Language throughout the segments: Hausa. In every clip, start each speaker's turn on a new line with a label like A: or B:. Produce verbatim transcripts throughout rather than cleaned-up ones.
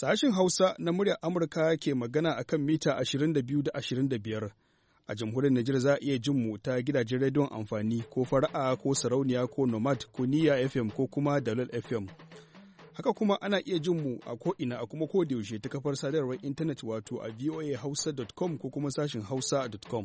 A: Sashin Hausa na muryar Amurka ke magana a kan mita ashirin da biyu da ashirin da biyar. A jamhuriyar Nijar za a iya jin mu ta gidajen rediyon amfani ko fara'a ko sarauniya ko nomad ko niyya F M ko kuma dalol F M. Haka kuma ana iya jin mu a ko'ina a kuma kodayaushe ta kafar sadarwar intanet wato a voa hausa dot com ko kuma sashin hausa dot com.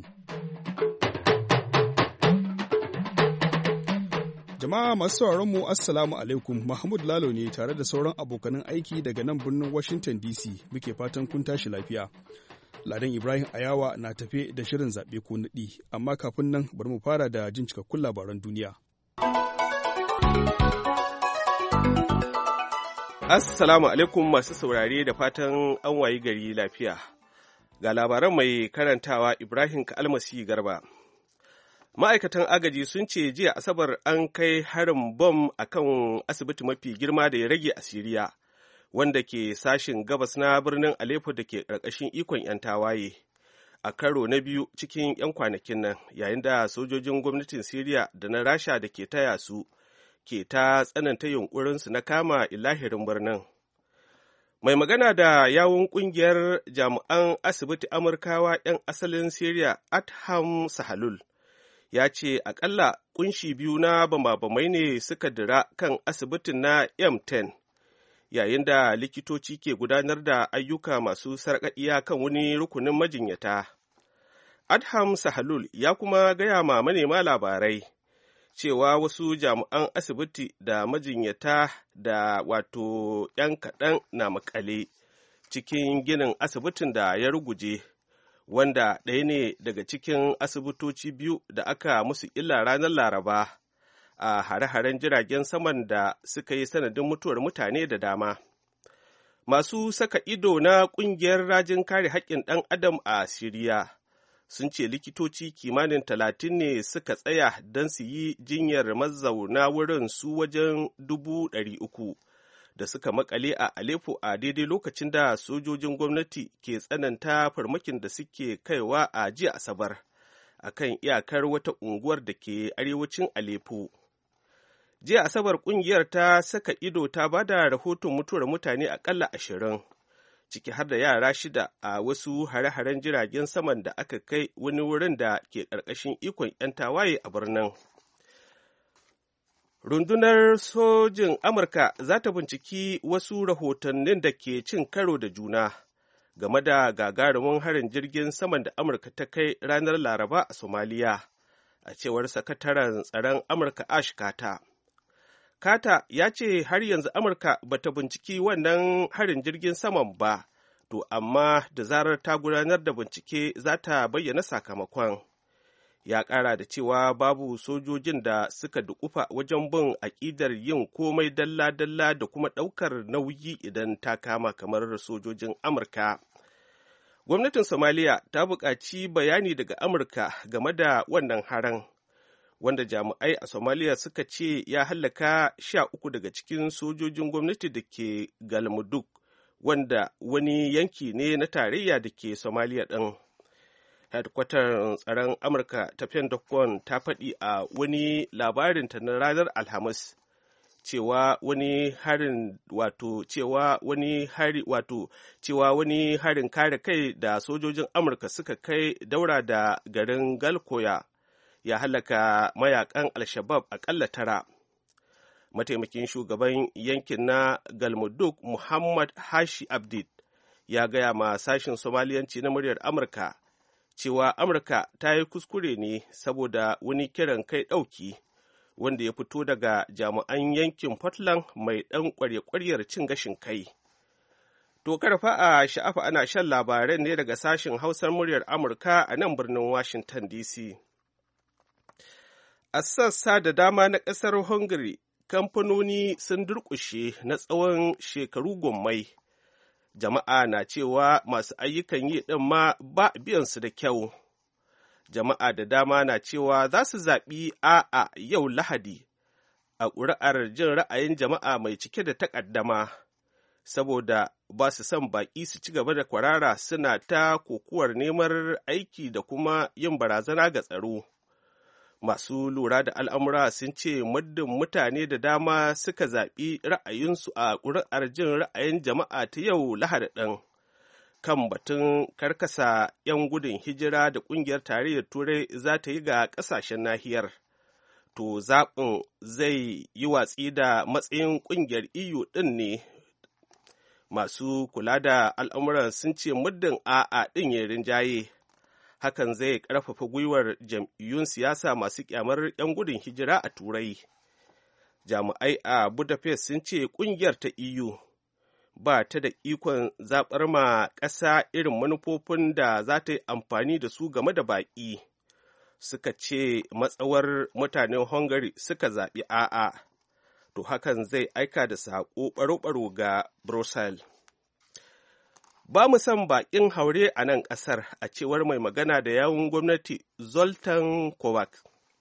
A: Jama'a masu sauraron mu Assalamu alaikum, Mahmud Lalo ne tare da sauran abokanan aiki daga nan birnin Washington D C muke fatan kun tashi lafiya. Ladan Ibrahim Ayawa na tafe da shirin zaɓe ko naɗi, amma kafin nan bari mu fara da jin cikakkun labaran duniya.
B: Assalamu alaikum masu saurare da fatan an wayi gari lafiya. Ga labaran mai karantawa Ibrahim Kalmasi Garba. Ma'aikatan agaji sun ce jiya Asabar an kai harin bom a kan asibiti mafi girma da ya rage a Siriya, wanda ke sashin gabas na birnin Aleppo da ke ƙarƙashin ikon 'yan tawaye. A karo na biyu cikin 'yan kwanakin nan, yayin da sojojin gwamnatin Siriya da na Rasha da ke taya su ke ta tsananta yunƙurinsu na kama ilahirin birnin. Mai magana da yawun ƙungiyar jami'an asibiti Amurkawa 'yan asalin Siriya Adham Sahalul ya ce akalla kunshi biyu na bama-bamai ne suka dira kan asibitin na M ten yayin da likitoci ke gudanar da ayyuka masu sarƙaƙiya kan wani rukunin majinyata. Adham Sahalul ya kuma gaya ma manema labarai cewa wasu jami'an asibiti da majinyata da wato 'yan kaɗan na makale cikin ginin asibitin da ya ruguje, wanda ɗaya ne daga cikin asibitoci biyu da aka musu illa ranar Laraba a hare-haren jiragen saman da suka yi sanadin mutuwar mutane da dama. Masu saka ido na ƙungiyar rajin kare haƙƙin ɗan adam a Siriya sun ce likitoci kimanin talatin ne suka tsaya don su yi jinyar mazauna wurin su wajen dubu ɗari uku. Da suka makale a Aleppo a daidai lokacin da sojojin gwamnati ke tsananta farmakin da suke kaiwa a jiya Asabar a kan iyakar wata unguwar da ke arewacin Aleppo. Jiya Asabar ƙungiyar ta saka ido ta ba da rahoton mutuwar mutane aƙalla ashirin, ciki har da yara shida a wasu hare-haren jiragen saman da aka kai wani wurin da ke ƙarƙashin ikon 'yan tawaye a birnin. Rundunar sojin Amurka za ta binciki wasu rahotannin da ke cin karo da juna game da gagarumin harin jirgin saman da Amurka ta kai ranar Laraba a Somaliya, a cewar sakataren tsaron Amurka Ash Carter. Carter ya ce har yanzu Amurka ba ta binciki wannan harin jirgin saman ba, to amma da zarar ta gudanar da bincike za ta bayyana sakamakon. Ya ƙara da cewa babu sojojin da suka dukufa wajen bin aƙidar yin komai dalla-dalla da kuma ɗaukar nauyi idan ta kama kamar sojojin Amurka. Gwamnatin Somaliya ta buƙaci bayani daga Amurka game da wannan haran, wanda jami'ai a Somaliya suka ce ya hallaka sha uku daga cikin sojojin gwamnati da ke Galmudug, wanda wani yanki ne na tarayya da ke Somaliya ɗin. Hedkwatar tsaron Amurka ta Pentagon ta faɗi a wani labarinta na ranar Alhamis cewa wani harin wato cewa wani hari wato cewa wani harin kare kai da sojojin Amurka suka kai daura da garin Galkoya ya halaka mayakan Al-Shabab aƙalla tara. Mataimakin shugaban yankin na Galmudug Muhammad Hashi Abdid ya gaya ma sashin Somaliyanci na muryar Amurka cewa Amurka ta yi kuskure ne saboda wani kiran kai ɗauki wanda ya fito daga jami'an yankin Portland mai ɗan ƙwarya-ƙwaryar cin gashin kai. To karfa a sha'afa ana shan labaran ne daga sashen Hausar muryar Amurka a nan birnin Washington D C. A sassa da dama na ƙasar Hungary, kamfanoni sun durƙushe na tsawon shekaru gwammai. Jama'a na cewa masu ayyukan yi ɗin ma ba biyansu da kyau. Jama'a da dama na cewa za su zaɓi a'a yau Lahadi a ƙuri'ar jin ra'ayin jama'a mai cike da takaddama, saboda ba su son baƙi su ci gaba da kwarara suna ta kokuwar neman aiki da kuma yin barazana ga tsaro. Masu lura da al'amura sun ce muddin mutane da dama suka zaɓi ra'ayinsu a ƙuri'ar jin ra'ayin jama'a ta yau Lahadi ɗin kan batun karkasa 'yan gudun hijira da ƙungiyar tarayyar Turai za ta yi ga ƙasashen nahiyar. To zaɓin zai yi watsi da matsayin ƙungiyar E U ɗin ne. Masu kula da al'amuran sun ce muddin a'a ɗin ya rinjaye. Hakan zai ƙarfafa gwiwar jam'iyyun siyasa masu ƙyamar 'yan gudun hijira a Turai. Jami'ai a Budapest sun ce ƙungiyar ta E U ba ta da ikon zaɓar ma ƙasa irin manufofin da za ta yi amfani da su game da baƙi. Suka ce matsawar mutanen Hungary suka zaɓi a'a, to hakan zai aika da saƙo ɓaro-ɓaro ga Brussels. Ba mu son baƙin haure a nan ƙasar, a cewar mai magana da yawun gwamnati Zoltan Kovac.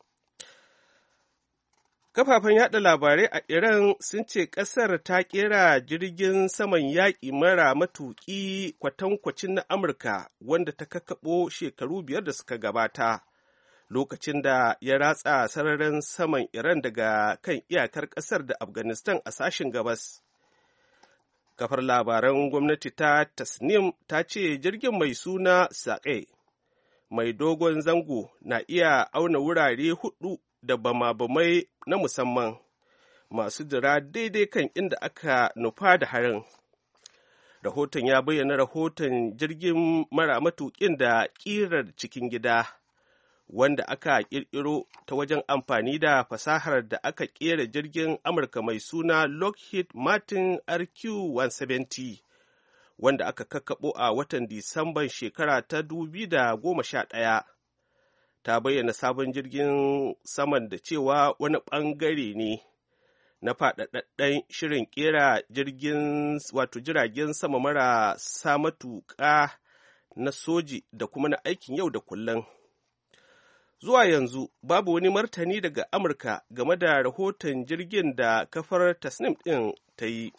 B: Kafafen yaɗa labarai a Iran sun ce ƙasar ta ƙera jirgin saman yaƙi mara matuƙi kwatankwacin na Amurka wanda ta kakkaɓo shekaru biyar da suka gabata, lokacin da ya ratsa sararin saman Iran daga kan iyakar ƙasar da Afghanistan a sashen gabas. Kafar labaran gwamnati ta Tasnim ta ce jirgin mai suna Saƙe mai dogon zango na iya auna wurare hudu da bama-bamai na musamman masu jira daidai kan inda aka nufa da harin. Rahoton ya bayyana rahoton jirgin mara matuƙin da ƙirar cikin gida, wanda aka ƙirƙiro ta wajen amfani da fasahar da aka ƙera jirgin Amurka mai suna Lockheed Martin R Q one seventy, wanda aka kakkaɓo a watan Disamban shekara ta dubu biyu da goma sha ɗaya. Ta bayyana sabon jirgin saman da cewa wani ɓangare ne na faɗaɗɗen shirin ƙera jirgin wato jiragen sama marasa matuƙa na soji da kuma na aikin yau da kullum. Zuwa yanzu babu wani martani daga Amurka game da rahoton jirgin da kafar Tasnim ɗin ta yi.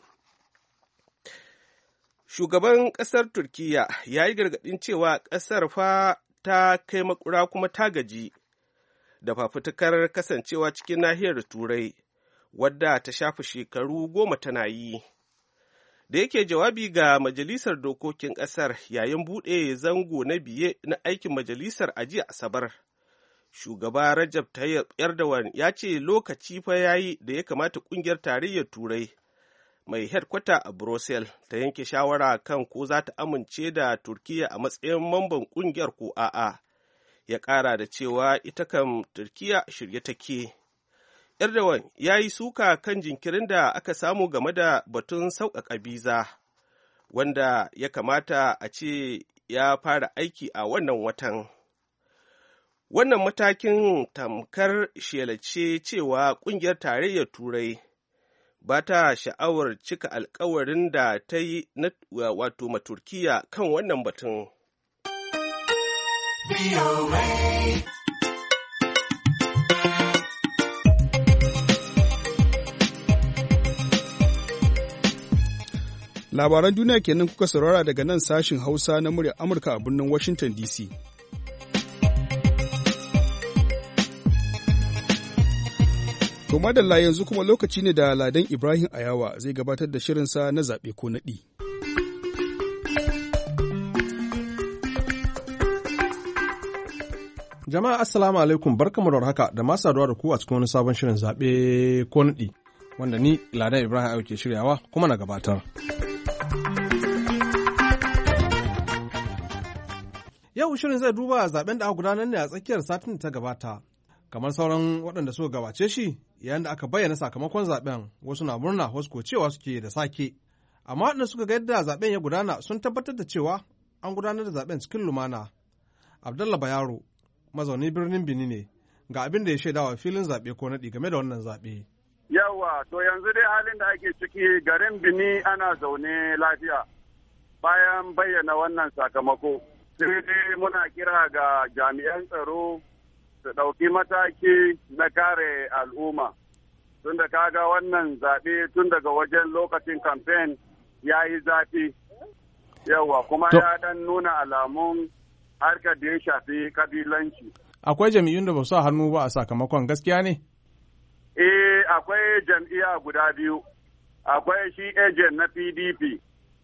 B: Shugaban ƙasar Turkiyya ya yi gargaɗin cewa ƙasar fa ta kai makura kuma ta gaji da fafutukar kasancewa cikin nahiyar Turai, wadda ta shafi shekaru goma tana yi. Da yake jawabi ga Majalisar Dokokin ƙasar yayin buɗe zango na biye na aikin majalisar a jiya Asabar, Shugaba Rajab Tayyip Erdogan ya ce lokaci fa yayi da ya kamata ƙungiyar tarayyar Turai mai hedkwata a Brussels ta yanke shawara kan ko za ta amince da Turkiyya a matsayin mamban ƙungiyar ko a'a. Ya ƙara da cewa ita kam Turkiyya shirye take. Erdogan ya yi suka kan jinkirin da aka samu game da batun sauƙaƙa biza, wanda ya kamata a ce ya fara aiki a wannan watan. Wannan matakin tamkar shelace cewa ƙungiyar tarayyar Turai ba ta sha'awar cika alkawarin da ta yi na wato ma Turkiyya kan wannan batun.
A: Labaran duniya kenan kuka saurara daga nan sashin Hausa na muryar Amurka a birnin Washington D C. To madalla yanzu kuma lokaci ne da Ladan Ibrahim Ayawa zai gabatar da shirinsa na zaɓe ko naɗi.
C: Jama'a assalamu alaikum barkamu da haka da masu saduwa da ku a cikin wani sabon shirin zaɓe ko naɗi wanda ni Ladan Ibrahim Ayawa ke shiryawa kuma na gabatar. Yau shirin zai duba zaɓen da aka gudanar ne a tsakiyar satin da ta gabata. Kamar sauran waɗanda suka gabace shi yayin da aka bayyana sakamakon zaben wasu na murna wasu ko cewa suke da sake. Amma waɗanda suka ga yadda zaben ya gudana sun tabbatar da cewa an gudanar da zaben cikin lumana. Abdallah Bayaro mazauni birnin Bini ne ga abin da ya shaidawa filin zaɓe ko naɗi game da wannan zaɓe.
D: Yawa to yanzu dai halin da ake ciki garin Bini ana zaune lafiya bayan bayyana wannan sakamako. Sai dai muna kira ga jami'an tsaro su ɗauki mataki na kare al'umma. Tun da kaga wannan zaɓe tun daga wajen lokacin kamfen ya yi zafi. Yawa kuma ya ɗan nuna alamun harkar da ya shafi kabilanci.
C: akwai jam'iyyun da ba su hannu ba a sakamakon gaskiya ne?
D: Eh, akwai jam'iyya guda biyu. Akwai shi ejen na P D P.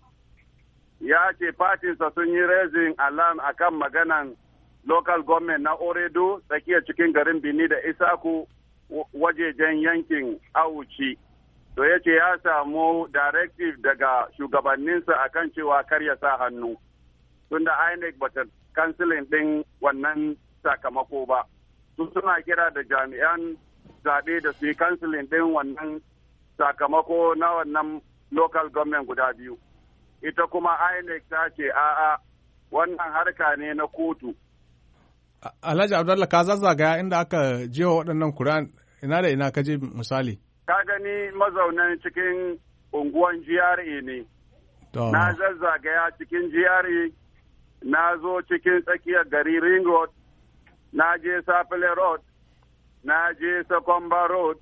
D: Ya ce fatinsa sun yi raising alarm akan maganan local government na Oredo tsakiyar cikin garin Bini da Isaku wajejen yankin Auci. To ya ce ya samu directive daga shugabanninsa akan cewa kar ya sa hannu. Tunda I N E C bata kansilin ɗin wannan sakamako ba. Su suna kira da jami'an zaɓe da su yi kansilin ɗin wannan sakamako na wannan local government guda biyu. Ita kuma I N E C ta ce a'a wannan harka ne na kotu.
C: Alhaji Abdullah ka zazzagaya inda aka jewa waɗannan Kur'an ina da ina ka je misali? Ka
D: gani mazaunan cikin unguwan G R A ne. Na zazzagaya cikin G R A, na zo cikin tsakiyar gari Ring Road, na je Sapele Road, na je Sakomba Road,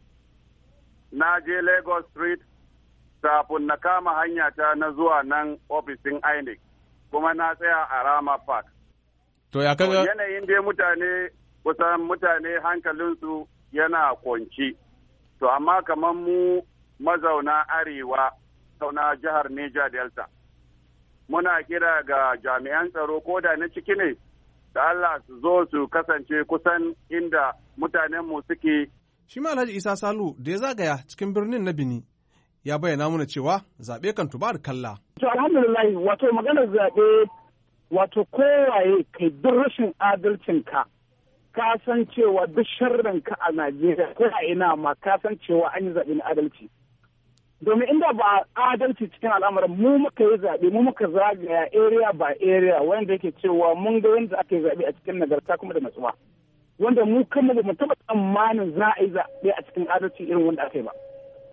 D: na je Lagos Street, kafin na kama hanyata na zuwa nan ofishin I N E C, kuma na tsaya a Rama Park.
C: To ya kaga
D: yanayin dai mutane kusan mutane hankalinsu yana kwanci. To amma kamar mu mazauna arewa na jihar Niger Delta. Muna kira ga jami'an tsaro ko da na ciki ne da Allah su zo su kasance kusan inda mutanenmu suke.
C: Shi ma Alhaji Isa Salu da ya zagaya cikin birnin na Bini ya bayyana mana cewa zaɓe kan tuba da kalla.
E: To alhamdulillah wato maganar zaɓe wato kowaye kai duk rashin adalcinka ka san cewa duk sharrinka a Najeriya ko a ina ma ka san cewa an yi zaɓe na adalci. Domin inda ba adalci cikin al'amuran mu muka yi zaɓe mu muka zagaya area by area wanda yake cewa mun ga yadda aka yi zaɓe a cikin nagarta kuma da natsuwa. Wanda mu kanmu ba mu taɓa tsammanin za a yi zaɓe a cikin adalci irin wanda aka yi ba.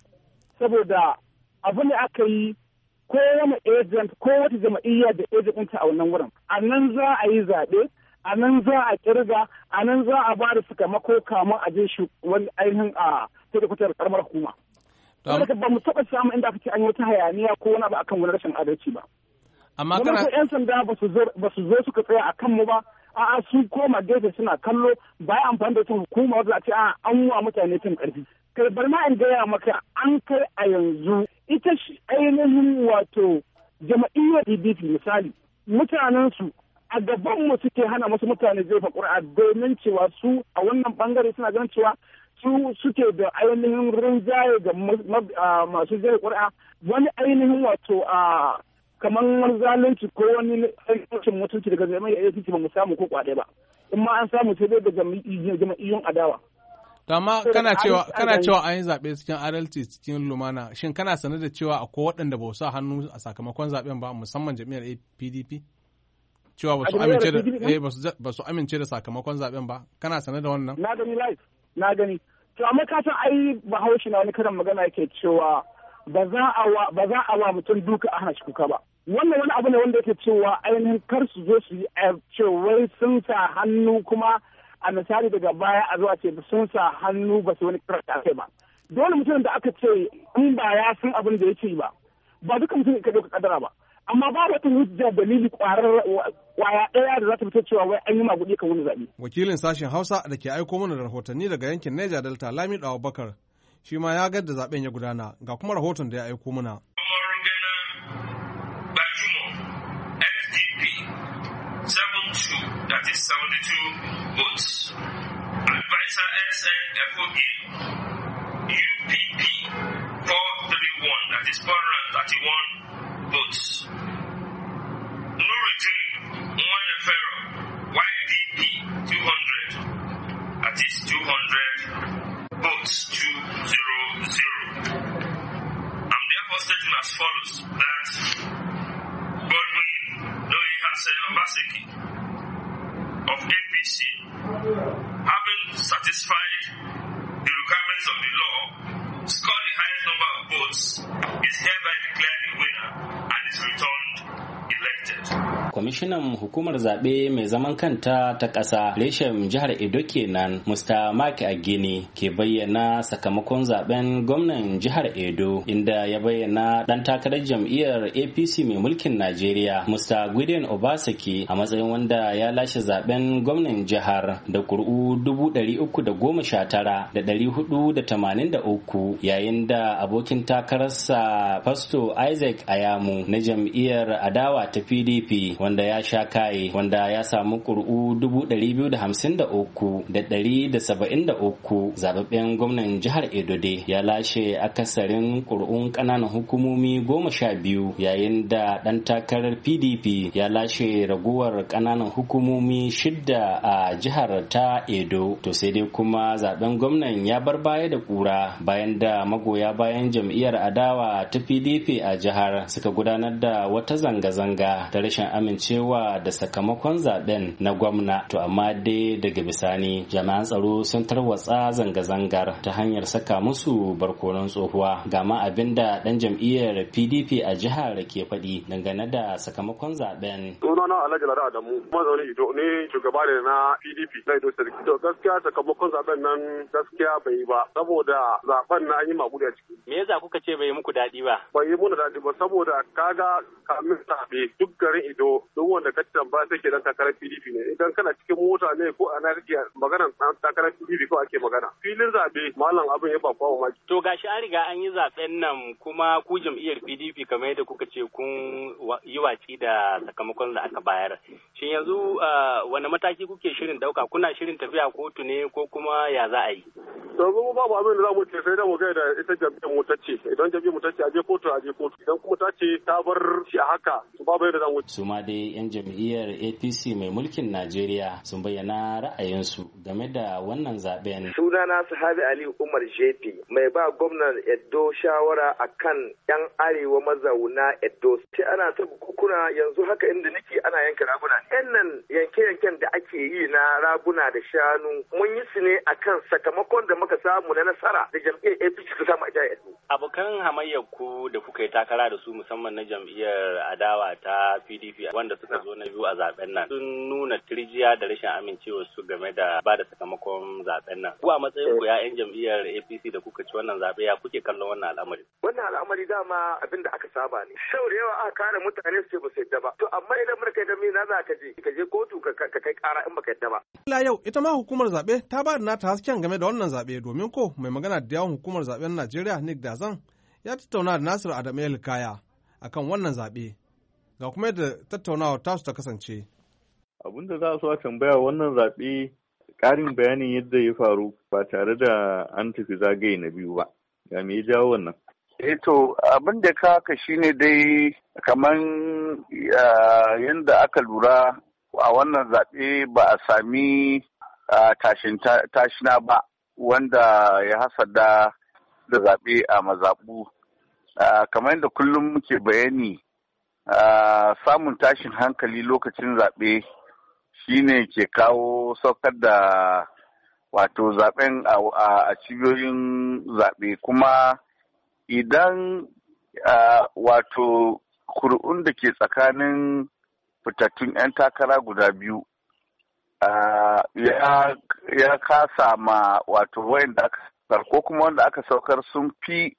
E: Saboda abu ne aka yi ko wani agent ko wata jama'iyya da agent ɗinta a wannan wurin. A nan za a yi zaɓe, a nan za a kirga, a nan za a ba da sakamako kamun a je shi wani ainihin a sai karamar hukuma. Saboda ba mu taɓa samun inda aka ce an yi wata hayaniya ko wani abu akan wani rashin adalci ba.
C: Amma kana
E: yan sanda ba su zo suka tsaya a kanmu ba, a'a sun koma gefe suna kallo bayan amfani da wata hukuma wanda a ce a an wa mutane cin ƙarfi. Kai bar ma in gaya maka an kai a yanzu ita ainihin wato jama'iyyar P D P misali mutanensu a gaban mu suke hana wasu mutane jefa ƙuri'a domin cewa su a wannan bangare suna ganin cewa su suke da ainihin rinjaye ga masu jefa ƙuri'a wani ainihin wato a kamar wani zalunci ko wani aikin mutunci daga jami'ar A P C ba mu samu ko kwaɗe ba in ma an samu sai dai da jama'iyyun adawa.
C: Amma kana cewa kana cewa an yi zaɓe cikin adalci cikin lumana shin kana sanar da cewa akwai waɗanda ba su sa hannu a sakamakon zaɓen ba musamman jami'ar P D P cewa ba su amince da eh ba su amince da sakamakon zaɓen ba kana sanar da wannan?
E: Na gani live na gani to amma ka san ai Bahaushe na wani karin magana yake cewa ba za a wa ba za a wa mutum duka a hana shi kuka ba wannan wani abu ne wanda yake cewa ainihin kar su zo su yi cewa sun sa hannu kuma a misali daga baya a zuwa ce sun sa hannu ba su wani karata kai ba dole mutum da aka ce in ba ya san abin da yake ba ba duka mutum ka dauka kadara ba amma ba wata hujja dalili kwarar kwaya daya da za ta fitar cewa wai an yi magudi kan wani zabe.
C: Wakilin sashen Hausa da ke aiko mana da rahotanni daga yankin Niger Delta Lamido Abubakar shi ma ya ga da zaben ya gudana ga kuma rahoton da ya aiko mana.
F: That is seventy-two votes. Advisor S N F O A, U P P, four thirty-one, that is four hundred thirty-one votes. Nuruddin Nwanefero, Y D P, two hundred, that is two hundred votes, two hundred. I'm therefore stating as follows that Godwin Noye Hassan Obaseki of A P C, having satisfied the requirements of the law, scored the highest number of votes, is hereby declared the winner and is returned elected.
G: kwamishinan hukumar zaɓe mai zaman kanta ta ƙasa reshen jihar Edo kenan Mister Mark Agini ke bayyana sakamakon zaben gwamnan jihar Edo, inda ya bayyana ɗan takarar jam'iyyar A P C mai mulkin Najeriya Mister Gideon Obaseki a matsayin wanda ya lashe zaben gwamnan jihar da ƙuri'u dubu ɗari uku da goma sha tara da ɗari hudu da tamanin da uku, yayin da abokin takararsa Pasto Isaac Ayamu na jam'iyyar adawa ta P D P wanda ya sha kaye wanda ya samu ƙuri'u dubu ɗari biyu da hamsin da uku da ɗari da saba'in da uku. Zababben gwamnan jihar Edo dai ya lashe akasarin ƙuri'un ƙananan hukumomi goma sha biyu, yayin da ɗan takarar P D P ya lashe raguwar ƙananan hukumomi shidda a jihar ta Edo. To sai dai kuma zaben gwamnan ya bar baya da ƙura bayan da magoya bayan jam'iyyar adawa ta P D P a jihar suka gudanar da wata zanga-zanga da rashin amincewa da sakamakon zaben na gwamna. To amma dai daga bisani jami'an tsaro sun tarwatsa zanga-zangar ta hanyar saka musu barkonon tsohuwa. Ga ma abin da dan jam'iyyar P D P a jihar ke faɗi dangane da sakamakon zaben.
H: Sunana Alhaji Lada Adamu, mazauni Ido ne, shugaba ne na P D P na Ido Sarki. To gaskiya sakamakon zaben nan gaskiya bai yi ba, saboda zaben na an yi maguɗi a ciki.
G: Me yasa kuka ce bai yi muku daɗi ba?
H: Bai yi muna daɗi ba saboda kaga kamin zaɓe duk garin Ido duk wanda ka tambaya take dan takarar P D P ne. Idan kana cikin mota ne ko ana kake magana takarar P D P ko ake magana. Filin zaɓe malam abin ya ba kwa maki.
G: To gashi an riga an yi zaben nan kuma ku jam'iyyar P D P kamar yadda kuka ce kun yi watsi da sakamakon da aka bayar. Shin yanzu wani mataki kuke shirin dauka? Kuna shirin tafiya kotu ne ko kuma ya za a yi?
H: To mu babu abin da za mu ce sai da mu ga da ita jam'iyyar mu tace. Idan jam'iyyar mu tace a je kotu a je kotu. Idan kuma tace ta bar shi a haka to babu yadda za mu ce.
G: Su ma dai yan jam'iyyar A P C mai mulkin Najeriya sun bayyana ra'ayinsu game da wannan zaben.
I: Sunana Sahabi Ali Umar J P mai ba gwamnan Edo shawara akan yan arewa mazauna Edo. Sai ana ta bukukuna yanzu haka inda nake ana yanka raguna. Yan nan yanke-yanken da ake yi na raguna da shanu mun yi su ne akan sakamakon da muka samu na nasara da jam'iyyar A P C ta samu a jihar Edo.
G: Abokan hamayyar ku da kuka yi takara da su musamman na jam'iyyar adawa ta P D P wanda suka zo na biyu a zaben nan sun nuna tirjiya da rashin amincewa su game da ba da sakamakon zaben nan. Ku a matsayin ku ya yan jam'iyyar A P C da kuka ci wannan zabe ya kuke kallon wannan al'amari?
I: Wannan al'amari dama abin da aka saba ne. Sau da yawa aka kare mutane su ce ba su yadda ba. To amma idan muka kai da me na za ka je ka je kotu ka kai kara in baka yadda ba.
C: Ila yau ita ma hukumar zabe ta ba da nata hasken game da wannan zabe domin ko mai magana da yawon hukumar zaben Najeriya Nick Dazan ya tattauna da Nasiru Adamu Elkaya akan wannan zabe. Ga kuma yadda tattaunawar tasu ta kasance.
J: Abin da za su tambaya wannan zaɓe ƙarin bayanin yadda ya faru ba tare da an tafi zagaye na biyu ba. Ya me ya jawo wannan?
K: Eh to abin da ka haka shine dai kaman yadda aka lura a wannan zaɓe ba a sami tashina ba wanda ya hasada da zaɓe a mazaɓu. Kamar yadda kullum muke bayani samun tashin hankali lokacin zaɓe shine ke kawo saukar da wato zaɓen a cibiyoyin zaɓe kuma idan wato kuri'un da ke tsakanin fitattun 'yan takara guda biyu ya kasa ma wato wayanda aka saukar ko kuma wanda aka saukar sun fi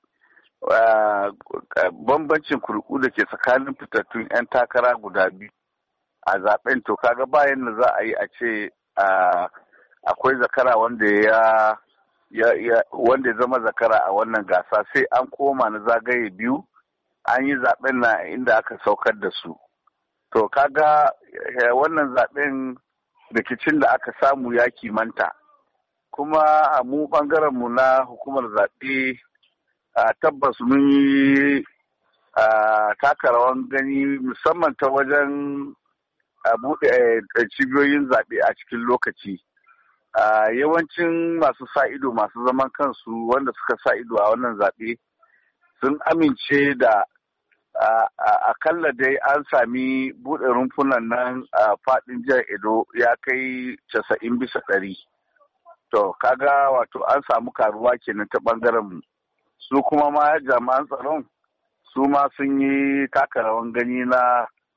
K: bambancin kuri'u da ke tsakanin fitattun 'yan takara guda biyu a zaben to kaga bayan da za a yi a ce akwai zakara wanda ya ya wanda ya zama zakara a wannan gasa sai an koma na zagaye biyu an yi zaben na inda aka saukar da su to kaga wannan zaben rikicin da aka samu ya kimanta kuma a mu bangaren mu na hukumar zaɓe tabbas mun yi taka rawan gani musamman ta wajen buɗe cibiyoyin zaɓe a cikin lokaci. Yawancin masu sa ido masu zaman kansu wanda suka sa ido a wannan zaɓe sun amince da akalla dai an sami buɗe rumfunan nan a faɗin jihar Edo ya kai casa'in bisa ɗari. To, kaga wato an samu karuwa kenan ta ɓangaren mu. Su kuma ma jami'an tsaron su ma sun yi taka rawan gani na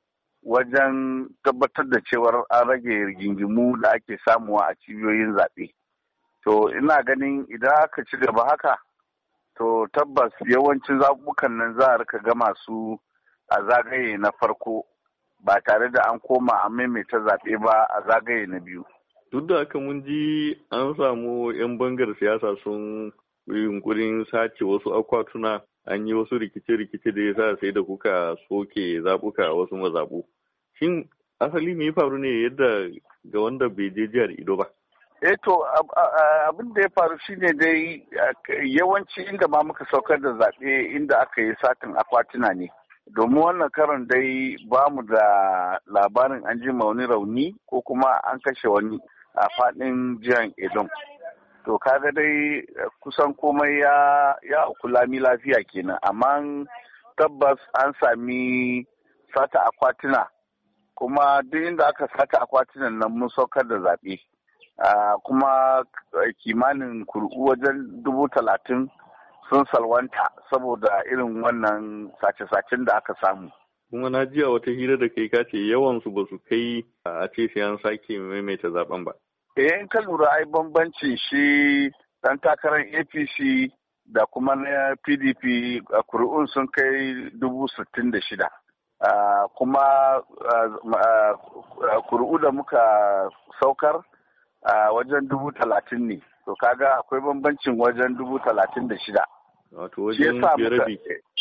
K: wajen tabbatar da cewar an rage rigingimu da ake samuwa a cibiyoyin zaɓe. To ina ganin idan aka ci gaba haka, to tabbas yawancin zaɓuɓɓukan nan za a rika gama su a zagaye na farko ba tare da an koma an maimaita zaɓe ba a zagaye na biyu.
J: Duk da haka mun ji an samu 'yan bangar siyasa sun yunkurin sace wasu akwatuna, an yi wasu rikice-rikice da ya sa sai da kuka soke zaɓuka a wasu mazaɓu. Shin asali me ya faru ne yadda ga wanda bai je jihar Edo ba?
K: Eh to abin da ya faru shine dai yawanci inda ma muka saukar da zaɓe inda aka yi satin akwatuna ne. Domin wannan karon dai ba mu da labarin an ji wani rauni ko kuma an kashe wani a faɗin jihar Edo. To kaga dai kusan komai ya ya lami lafiya kenan, amma tabbas an sami sata akwatuna, kuma duk inda aka sata akwatunan nan mun saukar da zaɓe. Uh, kuma kimanin kuri'u wajen dubu talatin sun salwanta saboda irin wannan sace-sacen da aka samu.
J: Kuma na jiya wata hira da kai kace yawansu ba su kai a ce sai an sake maimaita zaben ba.
K: Eh in ka lura ai bambancin shi dan takarar A P C da kuma na P D P kuri'un sun kai dubu sittin da shida. Uh, kuma uh, uh, kuri'u da muka saukar a uh, wajen dubu talatin ne, to kaga akwai bambancin wajen dubu talatin da shida.
J: Wato wajen biyar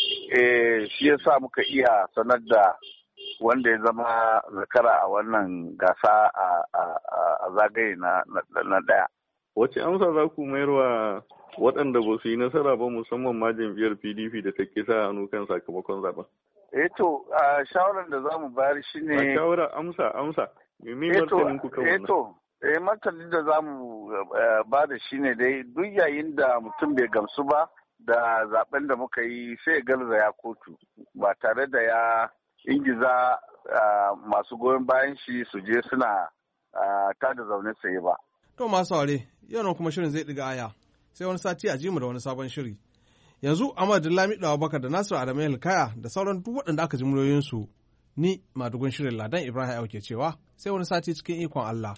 K: eh shi yasa muka iya sanar da wanda ya zama zakara a wannan gasa a zagaye na na daya.
J: Wace amsa za ku mayarwa waɗanda ba su yi nasara ba, musamman ma jam'iyyar P D P da ta kisa hannu kan sakamakon zaben?
K: Eh to shawarar da za mu bayar shine.
J: A shawara amsa amsa. Me martanin ku kan wannan?
K: Eh martanin da za mu ba da shi ne dai duk yayin da mutum bai gamsu ba da zaben da muka yi sai ya garzaya kotu ba tare da ya ingiza masu goyon bayan shi su je suna tada zaune tsaye ba.
C: To masu aure, yau kuma shirin zai ɗiga aya sai wani sati a jimu da wani sabon shiri. Yanzu Ahmad Lamido Abubakar da Nasiru Adamu Hilkaya da sauran duk waɗanda aka ji muryoyinsu, ni madugun shirin Ladan Ibrahim Auke cewa sai wani sati cikin ikon Allah.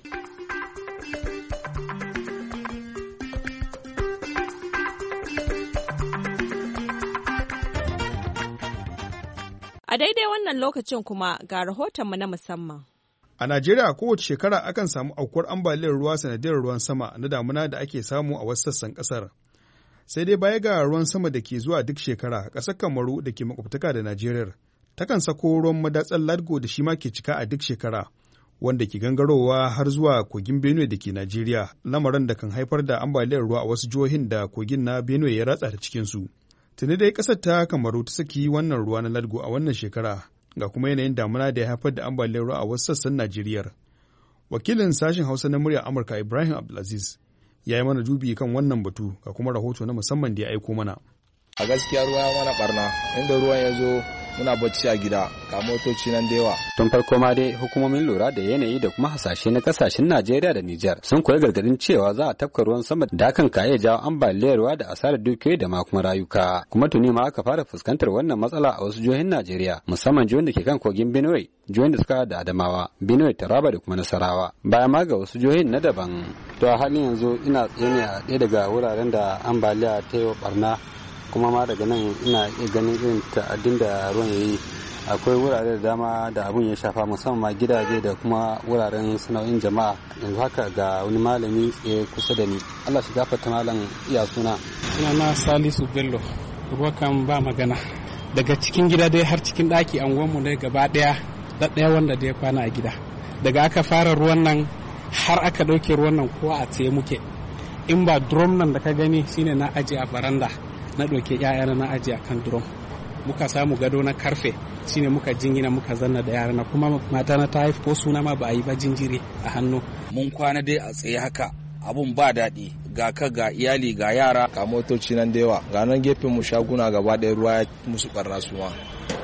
L: A daidai wannan lokacin kuma ga rahotonmu na musamman.
A: A Najeriya kowace shekara akan samu aukuwar ambaliyar ruwa sanadiyar ruwan sama na damuna da ake samu a wasu sassan ƙasar. Sai dai baya ga ruwan sama da ke zuwa duk shekara, ƙasar Kamaru da ke makwabtaka da Najeriya takan sako ruwan madatsar Ladgo da shi ma ke cika a duk shekara, wanda ke gangarowa har zuwa kogin Benue da ke Najeriya, lamarin da kan haifar da ambaliyar ruwa a wasu jihohin da kogin na Benue ya ratsa ta cikinsu. Tuni dai ƙasar ta Kamaru ta saki wannan ruwa na Ladgo a wannan shekara, ga kuma yanayin damuna da ya haifar da ambaliyar ruwa a wasu sassan Najeriya. Wakilin sashen Hausa na muryar Amurka Ibrahim Abdulaziz ya yi mana dubi kan wannan batu ga kuma rahoto na musamman da ya aiko mana.
M: A gaskiya ruwa ya mana barna, inda ruwan ya zo muna bacci a gida ga motoci nan da yawa.
N: Tun farko ma dai hukumomin lura da yanayi da kuma hasashe na kasashen Najeriya da Nijar sun koyi gargadin cewa za a tafka ruwan sama da hakan ka iya jawo ambaliyar ruwa da asarar dukiyoyi da ma kuma rayuka. Kuma tuni ma aka fara fuskantar wannan matsala a wasu jihohin Najeriya, musamman jihohin da ke kan kogin Benue, jihohin da suka da Adamawa, Benue, Taraba da kuma Nasarawa. Baya ma ga wasu jihohin na daban. To a halin yanzu ina tsaye ne a ɗaya daga wuraren da ambaliya ta yi barna, kuma ma daga nan ina iya ganin irin ta'addin da ruwan ya yi. Akwai wurare da dama da abun ya shafa, musamman ma gidaje da kuma wuraren sana'o'in jama'a. Yanzu haka ga wani malami tsaye kusa da ni. Allah shi gafarta malam, iya suna.
O: Ina na Salisu Bello. Ruwa kan ba magana. Daga cikin gida dai har cikin ɗaki anguwanmu dai gaba ɗaya da ɗaya wanda da ya kwana a gida. Daga aka fara ruwan nan har aka ɗauke ruwan nan ko a tsaye muke. In ba drum nan da ka gani shine na aje a baranda. Na ɗauke ‘ya'yana na aje a kan drum. Muka samu gado na karfe shine muka jingina muka zanna da yarana, kuma mata na ta haifi ko suna ma ba a yi ba, jinjiri a hannu.
P: Mun kwana dai a tsaye haka, abun ba daɗi, ga ka ga iyali ga yara.
M: Ga motoci nan da yawa, ga nan gefen mu shaguna gaba ɗaya ruwa ya musu ɓarna su ma.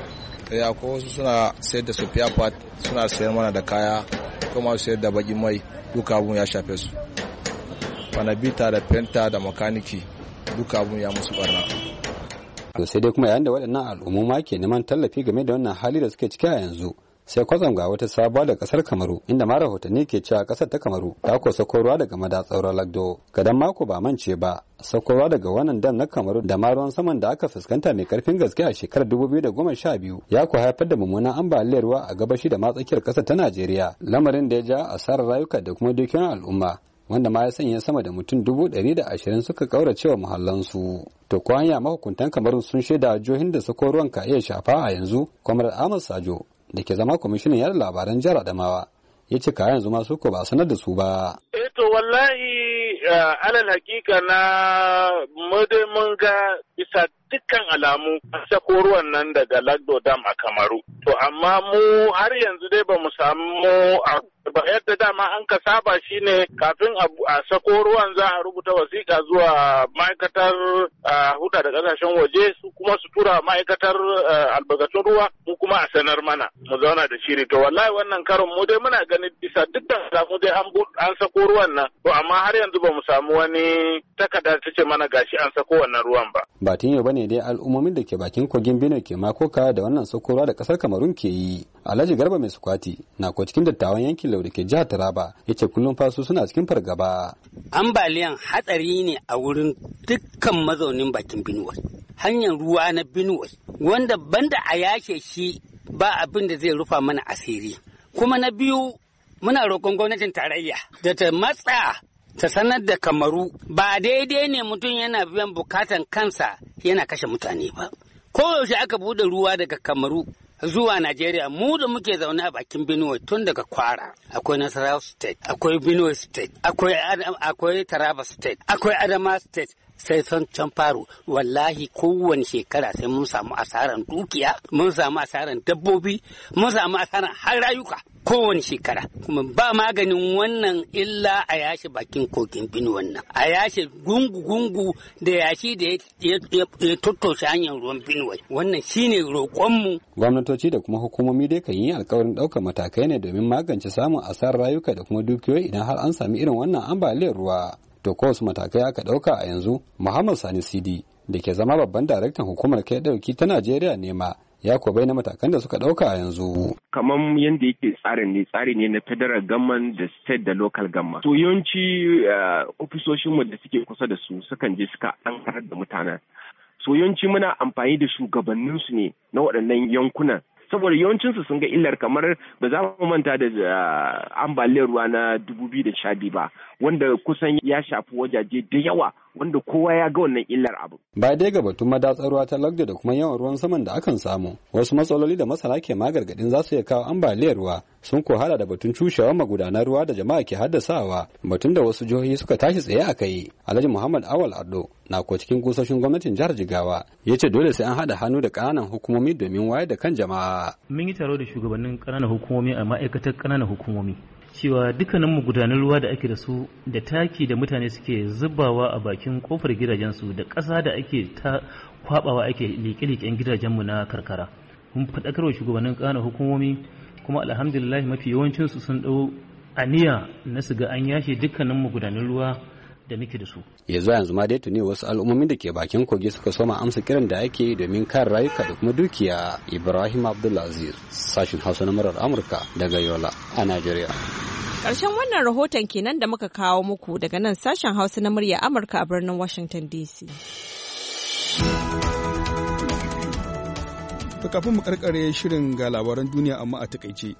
M: Ya ko wasu suna sayar da spare part, suna sayar mana da kaya, kuma sayar da baƙin mai, duka abun ya shafe su. Fanabita da penta da makaniki duka abun ya musu ɓarna.
N: To sai dai kuma yayin da waɗannan al'umma ke neman tallafi game da wannan hali da suke ciki a yanzu, sai kwatsam ga wata sabuwa da kasar Kamaru inda ma rahotanni ke cewa kasar ta Kamaru ta ko sako ruwa daga madatsauran Lagdo. Gadan mako ba mance ba sako ruwa daga wannan dam na Kamaru da ma ruwan saman da aka fuskanta mai karfin gaske a shekarar dubu biyu da goma sha biyu ya ko haifar da mummunan ambaliyar ruwa a gabashi da ma tsakiyar kasar ta Najeriya, lamarin da ya ja asarar rayuka da kuma dukiyoyin al'umma, wanda ma ya sanya sama da mutum dubu ɗari da ashirin suka kaurace wa muhallansu. To ko hanya mahukuntan Kamarun sun shaida jihohin da sako ruwan ka iya shafa a yanzu. Kwamar Ahmad Sajo da ke zama kwamishinan yada labaran jihar Adamawa ya ce ka yanzu masu ko ba sanar da su ba.
Q: Eh to wallahi alal hakika na mu dai mun ga bisa dukkan alamu an sako ruwan nan daga Lagdo Dam a Kamaru. To amma mu har yanzu dai ba mu samu ba yadda dama an ka saba shine kafin a sako ruwan za a rubuta wasiƙa zuwa ma'aikatar huda da ƙasashen waje su kuma su tura ma'aikatar albarkatun ruwa mu kuma a sanar mana mu zauna da shiri. To wallahi wannan karon mu dai muna ganin bisa dukkan alamu dai an sako ruwan nan. To amma har yanzu ba mu samu wani takarda ta ce mana gashi an sako wannan ruwan ba.
N: Ba tun yau bane dai al'ummomin da ke bakin kogin Benue ke makoka da wannan sako ruwa da ƙasar Kamarun ke yi. Alhaji Garba Mai Sukwati na ko cikin dattawan yankin Lau da ke jihar Taraba yace kullum fasu suna cikin fargaba.
R: Ambaliyan hatsari ne a wurin dukkan mazaunin bakin Benue. Hanyar ruwa na Benue wanda banda a yashe shi ba abin da zai rufa mana asiri. Kuma na biyu muna roƙon gwamnatin tarayya da ta matsa ta sanar da Kamaru ba daidai ne mutum yana biyan bukatan kansa yana kashe mutane ba. Koyaushe aka buɗe ruwa daga Kamaru zuwa Najeriya mu da muke zaune a bakin Benue tun daga Kwara akwai Nasarawa State, akwai Benue State, akwai akwai Taraba State, akwai Adama State, sai son can faru wallahi kowane shekara sai mun samu asaran dukiya, mun samu asaran dabbobi, mun samu asaran har rayuka kowane shekara. Kuma ba maganin wannan illa a yashe bakin kogin Benue wannan, a yashe gungu-gungu da yashi da ya tattoshe hanyar ruwan Benue. Wannan shine roƙonmu.
N: Gwamnatoci da kuma hukumomi dai kan yi alkawarin ɗaukar matakai ne domin magance samun asarar rayuka da kuma dukiyoyi idan har an sami irin wannan ambaliyar ruwa. To ko wasu matakai aka ɗauka a yanzu? Muhammad Sani Sidi da ke zama babban daraktan hukumar kai ɗauki ta Najeriya ne ma ya ko bai na matakan da suka ɗauka a yanzu.
S: Kamar yadda yake tsarin ne tsari ne na federal government da state da local government. To yawanci ofisoshinmu da suke kusa da su sukan je suka ankarar da mutanen. So yawanci muna amfani da shugabanninsu ne na waɗannan yankunan. Saboda yawancinsu sun ga illar kamar ba za mu manta da ambaliyar ruwa na dubu biyu da sha biyu ba wanda kusan ya shafi wajaje da yawa wanda kowa ya ga wannan illar abu.
N: Ba dai ga batun madatsar ruwa ta Lagdo da kuma yawan ruwan saman da akan samu wasu matsaloli da masana ke magargadin za su iya kawo ambaliyar ruwa sun ko hada da batun cushewar magudanar ruwa da jama'a ke haddasawa, batun da wasu jihohi suka tashi tsaye a kai. Alhaji Muhammad Awal Ardo na ko cikin kusoshin gwamnatin jihar Jigawa ya ce dole sai an haɗa hannu da ƙananan hukumomi domin wayar da kan jama'a.
T: Mun yi taro da shugabannin ƙananan hukumomi a ma'aikatar ƙananan hukumomi cewa dukkanin magudanan ruwa da ake da su da taki da mutane suke zubawa a bakin kofar gidajensu da ƙasa da ake ta kwabawa ake liƙe-liƙen gidajenmu na karkara. Mun faɗakar wa shugabannin ƙananan hukumomi kuma alhamdulillah mafi yawancinsu sun ɗau aniya na su ga an yashe dukkanin magudanan ruwa da muke da su.
N: Yanzu yanzu ma dai tuni wasu al'ummomin da ke bakin kogi suka soma amsa kiran da ake yi domin kare rayuka da kuma dukiya. Ibrahim Abdulaziz, sashin Hausa na murar Amurka daga Yola a Najeriya.
L: Ƙarshen wannan rahoton kenan da muka kawo muku daga nan sashen Hausa na murya Amurka a birnin Washington D C.
A: To kafin mu karkare shirin ga labaran duniya amma a takaice.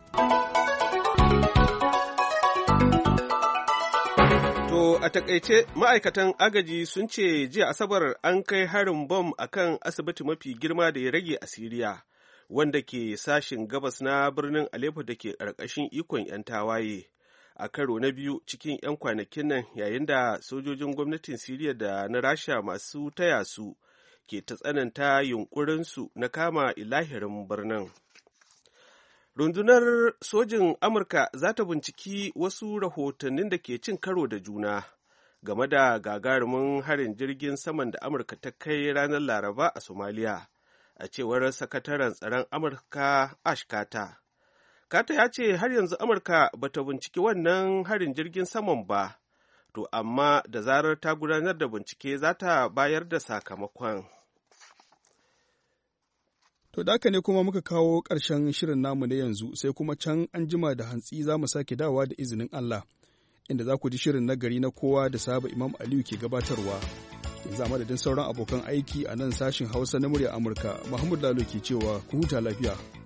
B: To a takaice ma'aikatan agaji sun ce jiya Asabar an kai harin bom a kan asibiti mafi girma da ya rage a Siriya, wanda ke sashin gabas na birnin Aleppo da ke ƙarƙashin ikon 'yan tawaye. A karo na biyu cikin 'yan kwanakin nan yayin da sojojin gwamnatin Siriya da na Rasha masu taya su ke ta tsananta yunkurinsu na kama ilahirin birnin. Rundunar sojin Amurka za ta binciki wasu rahotannin da ke cin karo da juna game da gagarumin harin jirgin saman da Amurka ta kai ranar Laraba a Somalia, a cewar sakataren tsaron Amurka Ash Carter. Carter ya ce har yanzu Amurka ba ta binciki wannan harin jirgin saman ba, to amma da zarar ta gudanar da bincike za ta bayar da sakamakon.
A: To da haka ne kuma muka kawo ƙarshen shirin namu na yanzu sai kuma can an jima da hantsi za mu sake dawa da izinin Allah inda za ku ji shirin na gari na kowa da saba Imam Aliyu ke gabatarwa. Yanzu a madadin sauran abokan aiki a nan sashin Hausa na murya Amurka, Muhammadu Lalo ke cewa ku huta lafiya.